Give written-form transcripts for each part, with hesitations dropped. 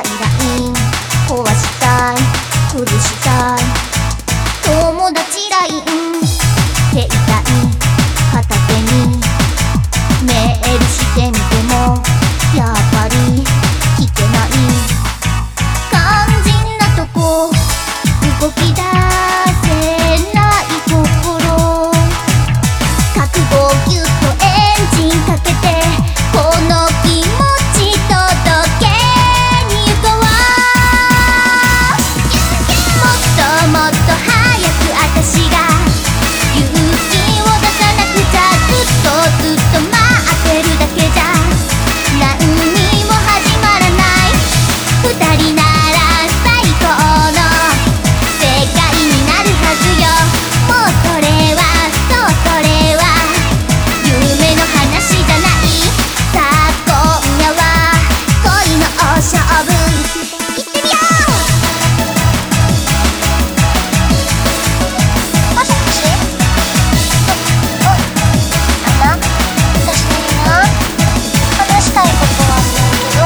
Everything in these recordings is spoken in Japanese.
ライン壊したい崩したい友達ライン携帯片手にメールしてみてもやっぱり聞けない肝心なとこ動き出せない心覚悟をギュッとエンジンかけてこの気持ち届けに行こうもっともっと早く私が勇気を出さなくちゃずっと待ってるだけじゃ何にも始まらない二人なら最高の世界になるはずよもうそれはそうそれは夢の話じゃないさあ今夜は恋の勝負行ってみようもしもしなんだ私にな話したいことはあるんだけど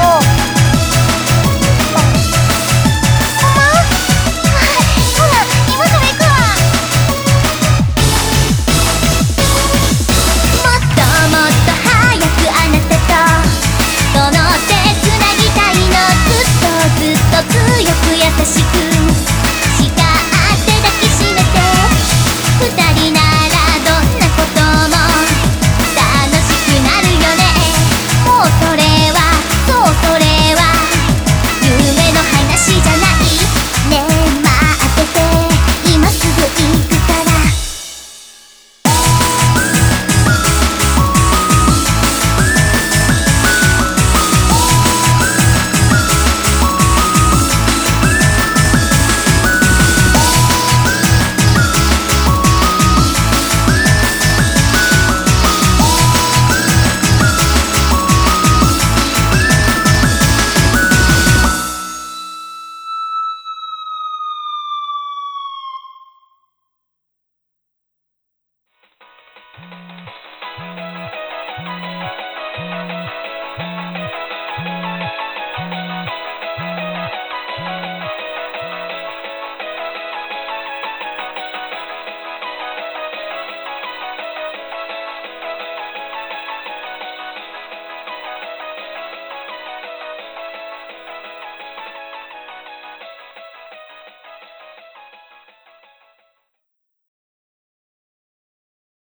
ほんまほな今から行くわもっともっと早くあなたとその手つなぎたいのずっと強く優しく叱って抱きしめて二人ならどんなことも楽しくなるよねもうそれはそうそれは夢の話じゃないねえ待ってて今すぐ行くから